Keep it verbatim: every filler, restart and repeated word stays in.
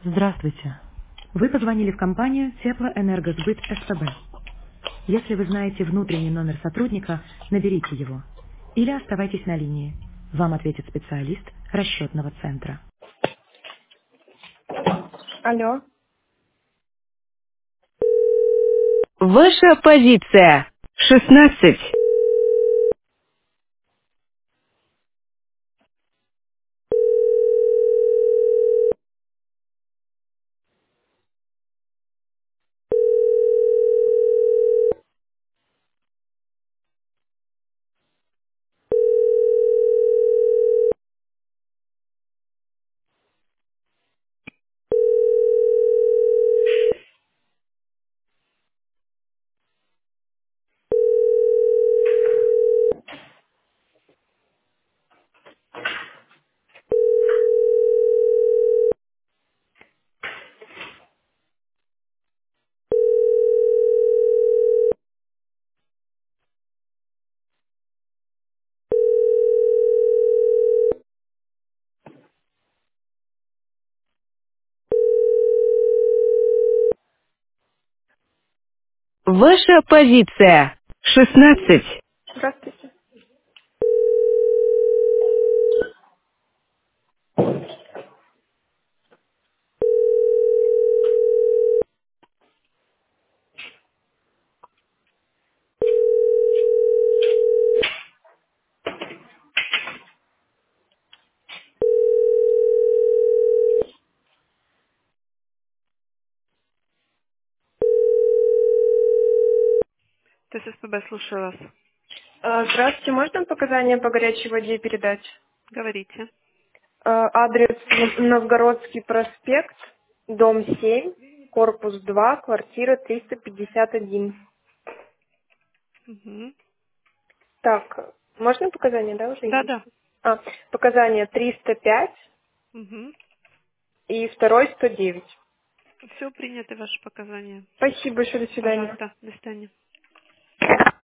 Здравствуйте. Вы позвонили в компанию Теплоэнергосбыт СПБ. Если вы знаете внутренний номер сотрудника, наберите его. Или оставайтесь на линии. Вам ответит специалист расчетного центра. Алло. Ваша позиция. шестнадцать. Ваша позиция. шестнадцать. Здравствуйте. ТССПБ, слушаю вас. А, Здравствуйте. Можно показания по горячей воде передать? Говорите. А, Адрес Нов- Новгородский проспект, дом семь, корпус два, квартира триста пятьдесят один. Угу. Так, можно показания, да, уже Да, есть? да. А, показания триста пять Угу. и второй сто девять. Все приняты ваши показания. Спасибо большое, до свидания. Пожалуйста, до свидания.